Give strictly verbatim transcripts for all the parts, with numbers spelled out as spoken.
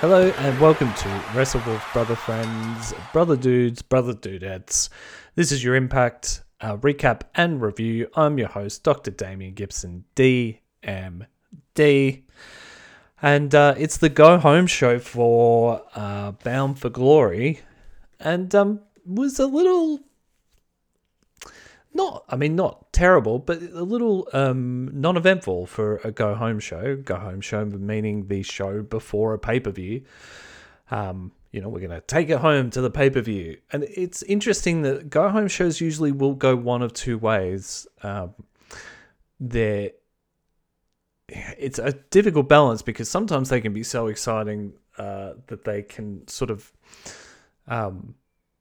Hello and welcome to WrestleWolf Brother Friends, Brother Dudes, Brother Dudettes. This is your Impact uh, recap and review. I'm your host, Doctor Damien Gibson, D M D. And uh, it's the go home show for uh, Bound for Glory. And um, was a little... Not, I mean, not terrible, but a little um, non-eventful for a go-home show. Go-home show meaning the show before a pay-per-view. Um, you know, we're going to take it home to the pay-per-view. And it's interesting that go-home shows usually will go one of two ways. Um, they're, it's a difficult balance because sometimes they can be so exciting uh, that they can sort of... Um,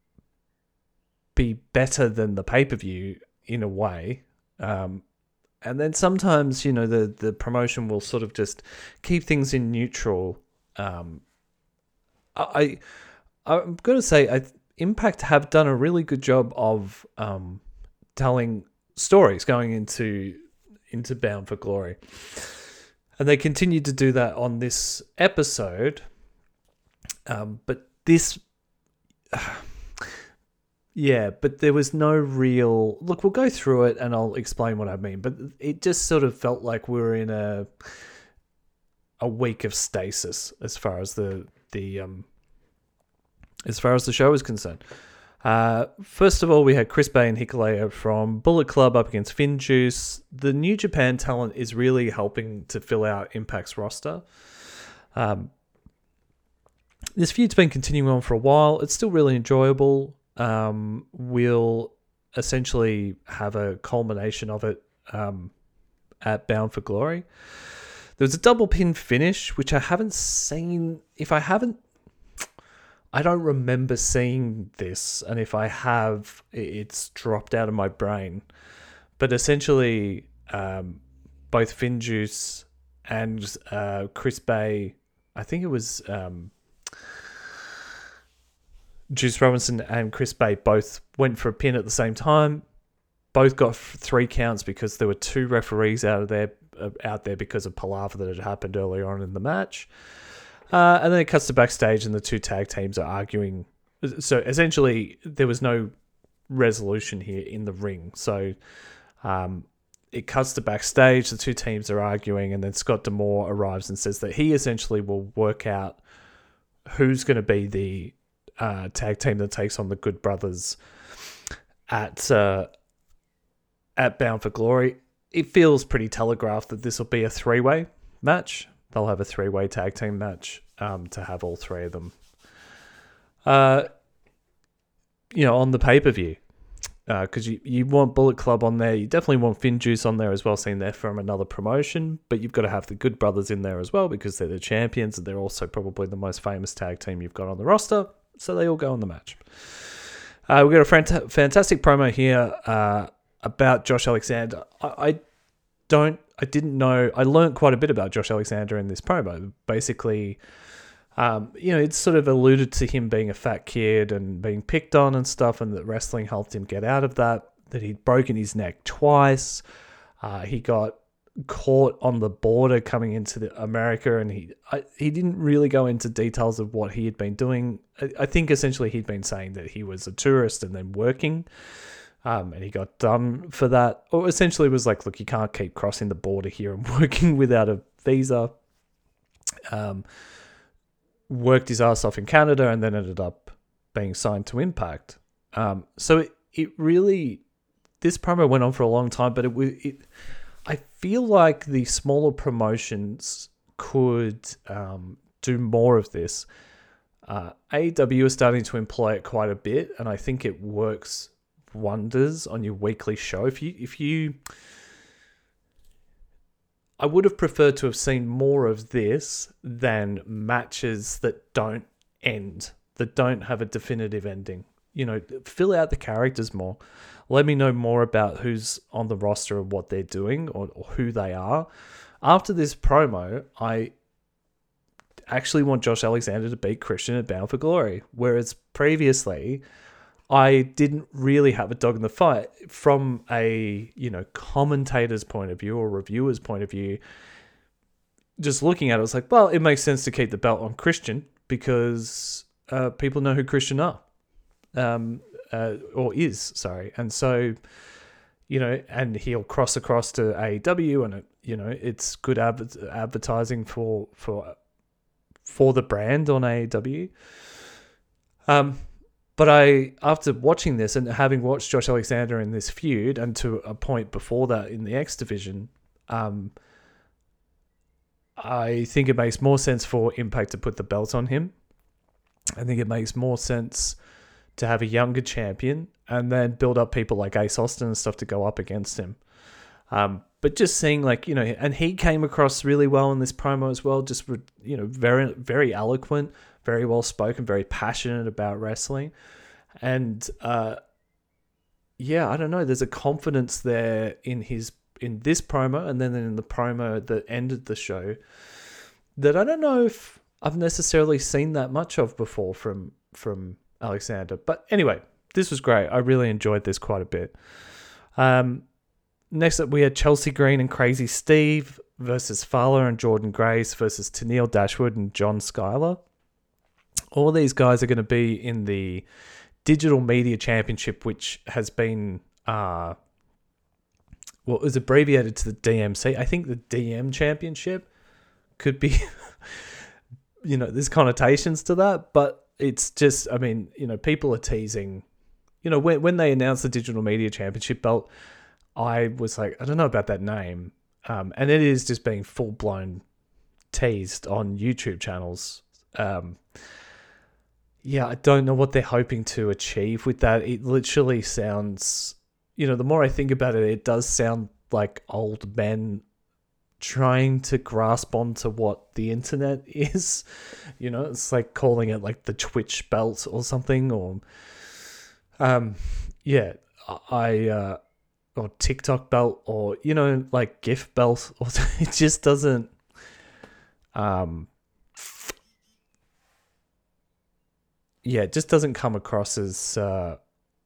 be better than the pay-per-view in a way. Um, and then sometimes, you know, the, the promotion will sort of just keep things in neutral. Um, I, I'm going to say I, Impact have done a really good job of um, telling stories going into, into Bound for Glory. And they continue to do that on this episode. Um, but this... Uh, Yeah, but there was no real... Look, we'll go through it and I'll explain what I mean. But it just sort of felt like we were in a a week of stasis as far as the the um as far as the show is concerned. Uh, first of all, we had Chris Bay and Hikuleo from Bullet Club up against FinJuice. The New Japan talent is really helping to fill out Impact's roster. Um, this feud's been continuing on for a while. It's still really enjoyable. Um, we'll essentially have a culmination of it um, at Bound for Glory. There was a double pin finish, which I haven't seen. If I haven't, I don't remember seeing this, and if I have, it's dropped out of my brain. But essentially, um, both FinJuice and uh, Chris Bay, I think it was... Um, Juice Robinson and Chris Bay both went for a pin at the same time. Both got three counts because there were two referees out of there, uh, out there because of palaver that had happened earlier on in the match. Uh, and then it cuts to backstage and the two tag teams are arguing. So essentially, there was no resolution here in the ring. So um, it cuts to backstage. The two teams are arguing, and then Scott D'Amore arrives and says that he essentially will work out who's going to be the Uh, tag team that takes on the Good Brothers at uh, at Bound for Glory. It feels pretty telegraphed that this will be a three-way match. They'll have a three-way tag team match um, to have all three of them. Uh, you know, on the pay-per-view. Because uh, you, you want Bullet Club on there. You definitely want FinJuice on there as well, seen there from another promotion. But you've got to have the Good Brothers in there as well because they're the champions and they're also probably the most famous tag team you've got on the roster. So they all go in the match. Uh, we got a fant- fantastic promo here uh, about Josh Alexander. I, I don't, I didn't know. I learned quite a bit about Josh Alexander in this promo. Basically, um, you know, it's sort of alluded to him being a fat kid and being picked on and stuff, and that wrestling helped him get out of that. That he'd broken his neck twice. Uh, he got caught on the border coming into the America, and he I, he didn't really go into details of what he had been doing. I, I think essentially he'd been saying that he was a tourist and then working, um, and he got done for that. Or essentially was like, look, you can't keep crossing the border here and working without a visa. Um, worked his ass off in Canada and then ended up being signed to Impact. Um, so it, it really, this promo went on for a long time, but it was it. I feel like the smaller promotions could um, do more of this. Uh, A E W is starting to employ it quite a bit, and I think it works wonders on your weekly show. If you, if you, I would have preferred to have seen more of this than matches that don't end, that don't have a definitive ending. You know, fill out the characters more. Let me know more about who's on the roster and what they're doing or, or who they are. After this promo, I actually want Josh Alexander to beat Christian at Bound for Glory. Whereas previously, I didn't really have a dog in the fight. From a, you know, commentator's point of view or reviewer's point of view, just looking at it, I was like, well, it makes sense to keep the belt on Christian because uh, people know who Christian are, um, uh, or is, sorry. And so, you know, and he'll cross across to A E W, and, it, you know, it's good adver- advertising for, for, for the brand on A E W. Um, But I, after watching this and having watched Josh Alexander in this feud, and to a point before that in the X Division, um, I think it makes more sense for Impact to put the belt on him. I think it makes more sense to have a younger champion and then build up people like Ace Austin and stuff to go up against him. Um, but just seeing, like, you know, and he came across really well in this promo as well. Just, you know, very, very eloquent, very well spoken, very passionate about wrestling. And, uh, yeah, I don't know. There's a confidence there in his, in this promo, and then in the promo that ended the show, that I don't know if I've necessarily seen that much of before from, from Alexander. But anyway, this was great. I really enjoyed this quite a bit. Um, Next up, we had Chelsea Green and Crazy Steve versus Fowler and Jordan Grace versus Tennille Dashwood and John Skyler. All these guys are going to be in the Digital Media Championship, which has been, uh, well, it was abbreviated to the D M C. I think the D M Championship could be, you know, there's connotations to that, but it's just, I mean, you know, people are teasing, you know, when, when they announced the Digital Media Championship belt, I was like, I don't know about that name. Um, and it is just being full-blown teased on YouTube channels. Um, yeah, I don't know what they're hoping to achieve with that. It literally sounds, you know, the more I think about it, it does sound like old men trying to grasp onto what the internet is. You know, it's like calling it like the Twitch belt or something. Or, um, yeah, I... Uh, or TikTok belt, or, you know, like GIF belt, or it just doesn't, um, yeah, it just doesn't come across as, uh,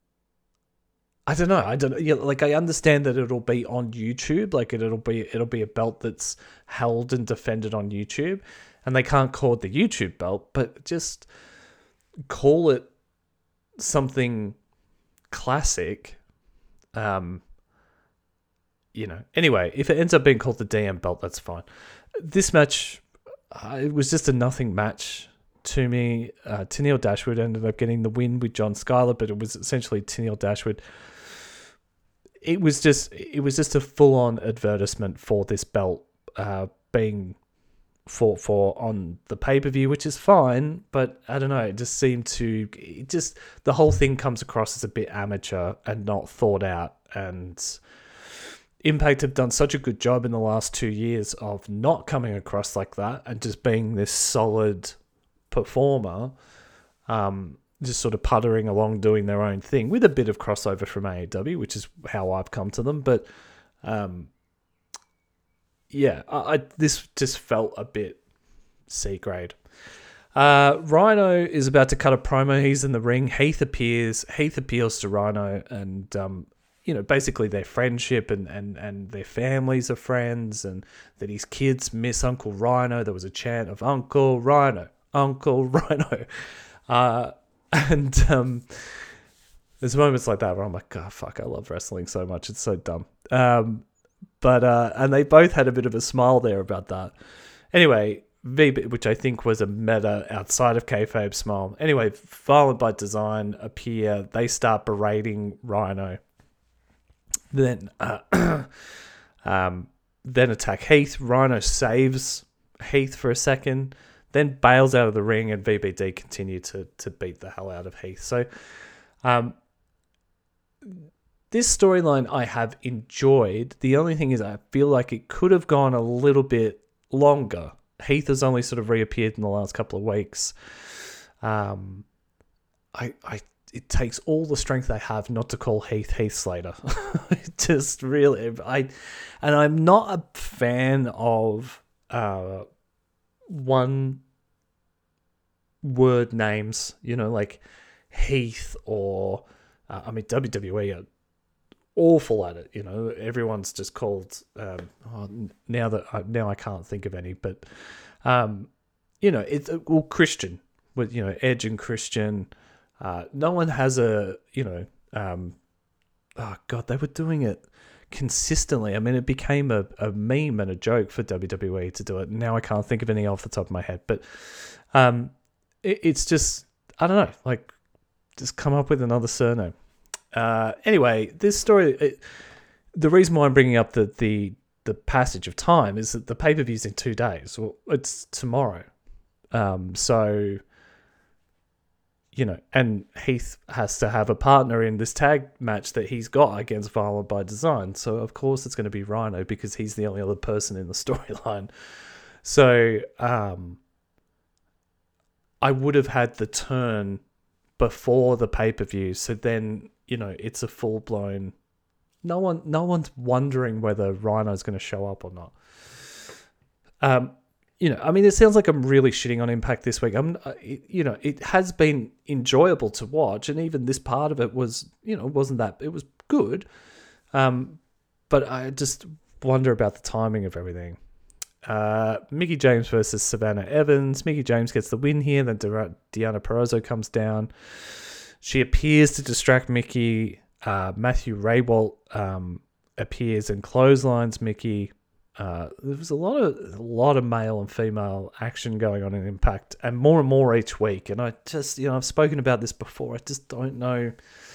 I don't know, I don't yeah, like, I understand that it'll be on YouTube, like, it, it'll be, it'll be a belt that's held and defended on YouTube, and they can't call it the YouTube belt, but just call it something classic, um, you know, anyway, if it ends up being called the D M belt, that's fine. This match, uh, it was just a nothing match to me. Uh, Tennille Dashwood ended up getting the win with John Skyler, but it was essentially Tennille Dashwood. It was just, it was just a full-on advertisement for this belt uh, being for for on the pay-per-view, which is fine, but I don't know, it just seemed to, it just, the whole thing comes across as a bit amateur and not thought out, and Impact have done such a good job in the last two years of not coming across like that and just being this solid performer, um, just sort of puttering along doing their own thing with a bit of crossover from A E W, which is how I've come to them. But um, yeah, I, I this just felt a bit C grade. Uh, Rhino is about to cut a promo. He's in the ring. Heath appears. Heath appeals to Rhino, and um, you know, basically their friendship and, and, and their families are friends, and that his kids miss Uncle Rhino. There was a chant of Uncle Rhino, Uncle Rhino. Uh, and um, there's moments like that where I'm like, God, fuck, I love wrestling so much. It's so dumb. Um, but, uh, and they both had a bit of a smile there about that. Anyway, V B, which I think was a meta outside of kayfabe smile. Anyway, Violent by Design appear. They start berating Rhino. Then, uh, um, then attack Heath. Rhino saves Heath for a second, then bails out of the ring, and V B D continue to to beat the hell out of Heath. So, um, this storyline I have enjoyed. The only thing is, I feel like it could have gone a little bit longer. Heath has only sort of reappeared in the last couple of weeks. Um, I I. It takes all the strength I have not to call Heath Heath Slater. Just really, I, and I'm not a fan of uh, one word names. You know, like Heath or uh, I mean W W E are awful at it. You know, everyone's just called. Um, oh, now that I, now I can't think of any, but um, you know, it's well Christian. with, you know, Edge and Christian. Uh, no one has a, you know, um, oh God, they were doing it consistently. I mean, it became a, a meme and a joke for W W E to do it. Now I can't think of any off the top of my head, but um, it, it's just, I don't know, like, just come up with another surname. Uh, anyway, this story, it, the reason why I'm bringing up the, the, the passage of time is that the pay-per-view's in two days. Well, it's tomorrow. Um, so, you know, and Heath has to have a partner in this tag match that he's got against Violent by Design. So, of course, it's going to be Rhino because he's the only other person in the storyline. So, um, I would have had the turn before the pay-per-view. So then, you know, it's a full-blown... No one, no one's wondering whether Rhino's going to show up or not. Um, you know, I mean, it sounds like I'm really shitting on Impact this week. I'm, you know, it has been enjoyable to watch, and even this part of it was, you know, wasn't that, it was good. Um, but I just wonder about the timing of everything. Uh, Mickie James versus Savannah Evans. Mickie James gets the win here. Then Deonna Purrazzo comes down. She appears to distract Mickie. Uh, Matthew Raywalt um, appears and clotheslines Mickie. Uh, there was a lot of a lot of male and female action going on in Impact, and more and more each week. And I just, you know, I've spoken about this before. I just don't know.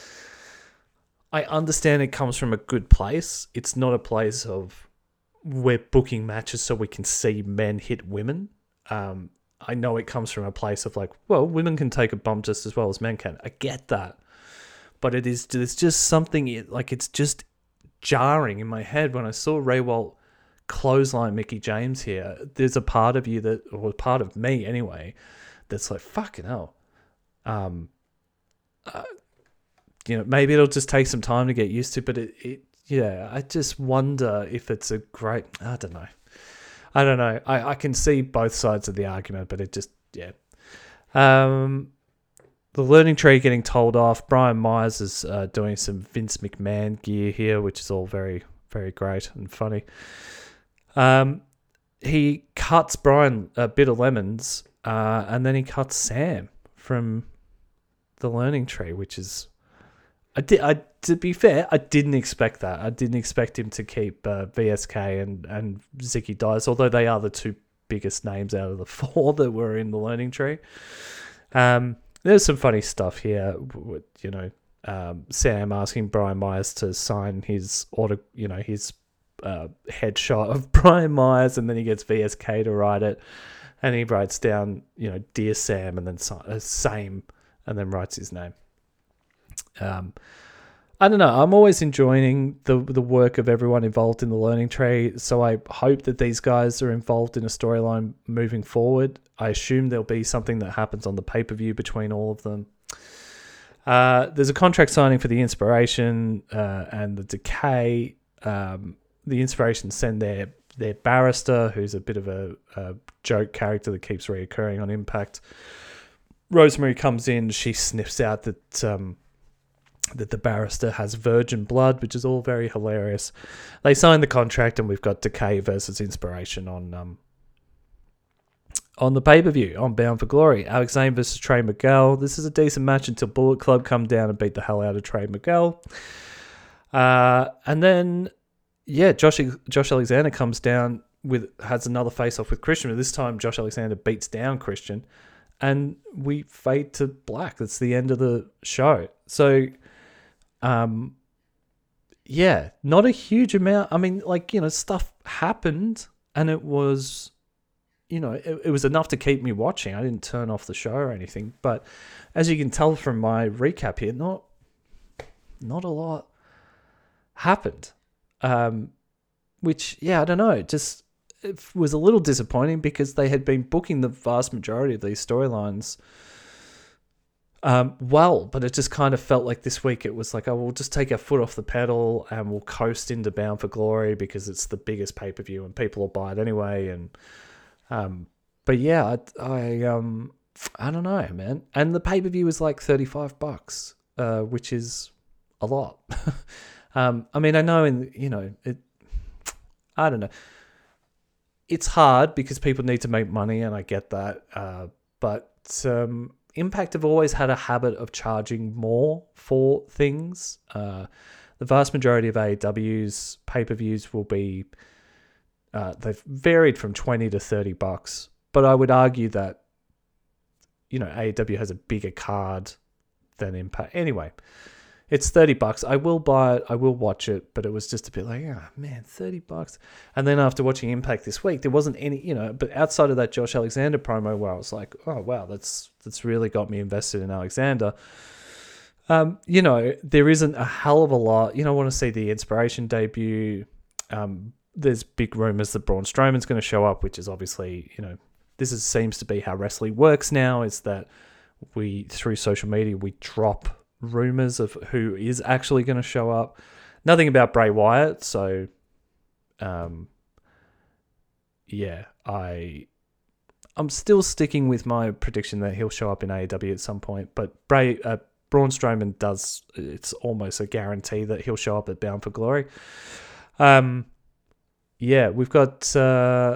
I understand it comes from a good place. It's not a place of we're booking matches so we can see men hit women. Um, I know it comes from a place of like, well, women can take a bump just as well as men can. I get that. But it is, there's just something, like, it's just jarring in my head when I saw Raywalt clothesline Mickie James here. There's a part of you that, or part of me anyway, that's like, fucking hell. Um, uh, you know, maybe it'll just take some time to get used to, but it, it yeah, I just wonder if it's a great, I don't know. I don't know. I, I can see both sides of the argument, but it just, yeah. Um... The learning tree getting told off. Brian Myers is uh, doing some Vince McMahon gear here, which is all very, very great and funny. Um, he cuts Brian a bit of lemons, uh, and then he cuts Sam from the learning tree, which is... I did. I to be fair, I didn't expect that. I didn't expect him to keep uh, V S K and, and Zicky Dice, although they are the two biggest names out of the four that were in the learning tree. Um... There's some funny stuff here, you know, um, Sam asking Brian Myers to sign his auto, you know, his uh, headshot of Brian Myers, and then he gets V S K to write it, and he writes down, you know, Dear Sam, and then uh, same, and then writes his name. Um, I don't know. I'm always enjoying the the work of everyone involved in the learning tree, so I hope that these guys are involved in a storyline moving forward. I assume there'll be something that happens on the pay-per-view between all of them. Uh, there's a contract signing for the Inspiration uh, and the Decay. Um, the Inspiration send their their barrister, who's a bit of a, a joke character that keeps reoccurring on Impact. Rosemary comes in. She sniffs out that... Um, that the barrister has virgin blood, which is all very hilarious. They sign the contract, and we've got Decay versus Inspiration on um, on the pay-per-view, on Bound for Glory. Alex Zane versus Trey Miguel. This is a decent match until Bullet Club come down and beat the hell out of Trey Miguel. Uh, and then, yeah, Josh Josh Alexander comes down, with has another face-off with Christian, but this time Josh Alexander beats down Christian, and we fade to black. That's the end of the show. So... Um, yeah, not a huge amount. I mean, like, you know, stuff happened, and it was, you know, it, it was enough to keep me watching. I didn't turn off the show or anything, but as you can tell from my recap here, not, not a lot happened. Um, which, yeah, I don't know, just it was a little disappointing because they had been booking the vast majority of these storylines Um, well, but it just kind of felt like this week it was like, oh, we'll just take our foot off the pedal and we'll coast into Bound for Glory because it's the biggest pay-per-view and people will buy it anyway. And um, but yeah, I, I um, I don't know, man. And the pay-per-view was like thirty-five bucks, uh, which is a lot. um, I mean, I know, in you know, it. I don't know. It's hard because people need to make money, and I get that. Uh, but but um, Impact have always had a habit of charging more for things. Uh, the vast majority of A E W's pay-per-views will be, uh, they've varied from twenty to thirty bucks, but I would argue that, you know, A E W has a bigger card than Impact. Anyway, it's thirty bucks. I will buy it. I will watch it, but it was just a bit like, oh man, thirty bucks. And then after watching Impact this week, there wasn't any, you know, but outside of that Josh Alexander promo where I was like, oh wow, that's, that's really got me invested in Alexander. Um, you know, there isn't a hell of a lot. You know, I want to see the Inspiration debut. Um, there's big rumors that Braun Strowman's going to show up, which is obviously, you know, this is, seems to be how wrestling works now, is that we, through social media, we drop rumors of who is actually going to show up. Nothing about Bray Wyatt, so um yeah, I I'm still sticking with my prediction that he'll show up in A E W at some point, but Bray uh, Braun Strowman does, it's almost a guarantee that he'll show up at Bound for Glory. Um yeah, we've got uh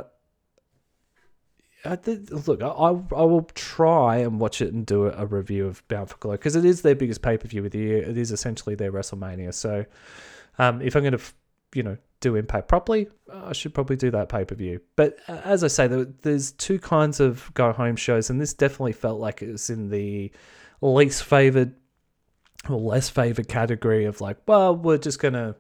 I did, look, I I will try and watch it and do a, a review of Bound for Glory because it is their biggest pay-per-view of the year. It is essentially their WrestleMania. So um, if I'm going to, you know, do Impact properly, I should probably do that pay-per-view. But uh, as I say, there, there's two kinds of go-home shows, and this definitely felt like it was in the least favored or less favored category of like, well, we're just going to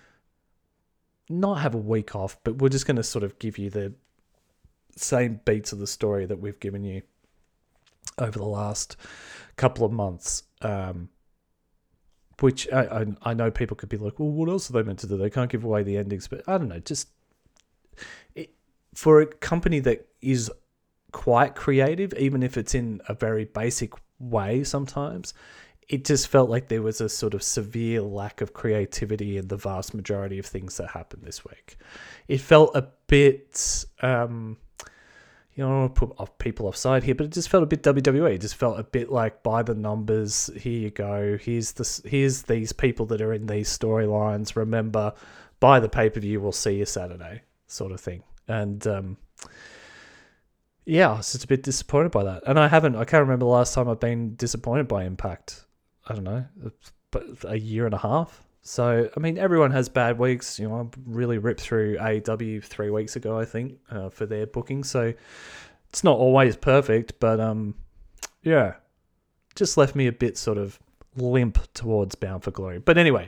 not have a week off, but we're just going to sort of give you the same beats of the story that we've given you over the last couple of months, um, which I, I I know people could be like, well, what else are they meant to do? They can't give away the endings, but I don't know. Just it, for a company that is quite creative, even if it's in a very basic way sometimes, it just felt like there was a sort of severe lack of creativity in the vast majority of things that happened this week. It felt a bit... Um, you know, I don't want to put off people offside here, but it just felt a bit W W E. It just felt a bit like, by the numbers, here you go. Here's this, here's these people that are in these storylines. Remember, buy the pay-per-view, we'll see you Saturday, sort of thing. And um, yeah, I was just a bit disappointed by that. And I haven't, I can't remember the last time I've been disappointed by Impact. I don't know, but a year and a half. So, I mean, everyone has bad weeks. You know, I really ripped through A E W three weeks ago, I think, uh, for their booking. So, it's not always perfect, but um, yeah, just left me a bit sort of limp towards Bound for Glory. But anyway,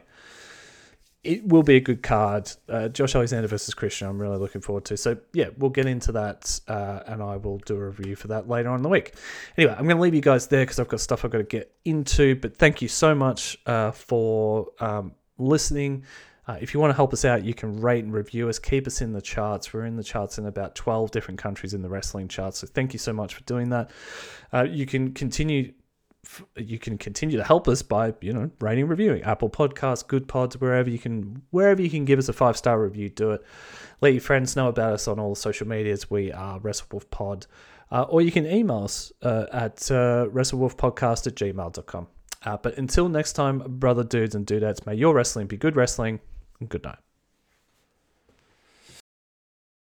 it will be a good card. Uh, Josh Alexander versus Christian, I'm really looking forward to. So, yeah, we'll get into that, uh, and I will do a review for that later on in the week. Anyway, I'm going to leave you guys there because I've got stuff I've got to get into. But thank you so much uh, for... Um, listening. Uh, if you want to help us out, you can rate and review us. Keep us in the charts. We're in the charts in about twelve different countries in the wrestling charts. So thank you so much for doing that. Uh, you can continue. You can continue to help us by, you know, rating and reviewing Apple Podcasts, Good Pods, wherever you can, wherever you can give us a five star review. Do it. Let your friends know about us on all the social medias. We are WrestleWolf Pod, uh, or you can email us uh, at uh, WrestleWolfPodcast at gmail dot com. Uh, but until next time, brother dudes and dudettes, may your wrestling be good wrestling, and good night.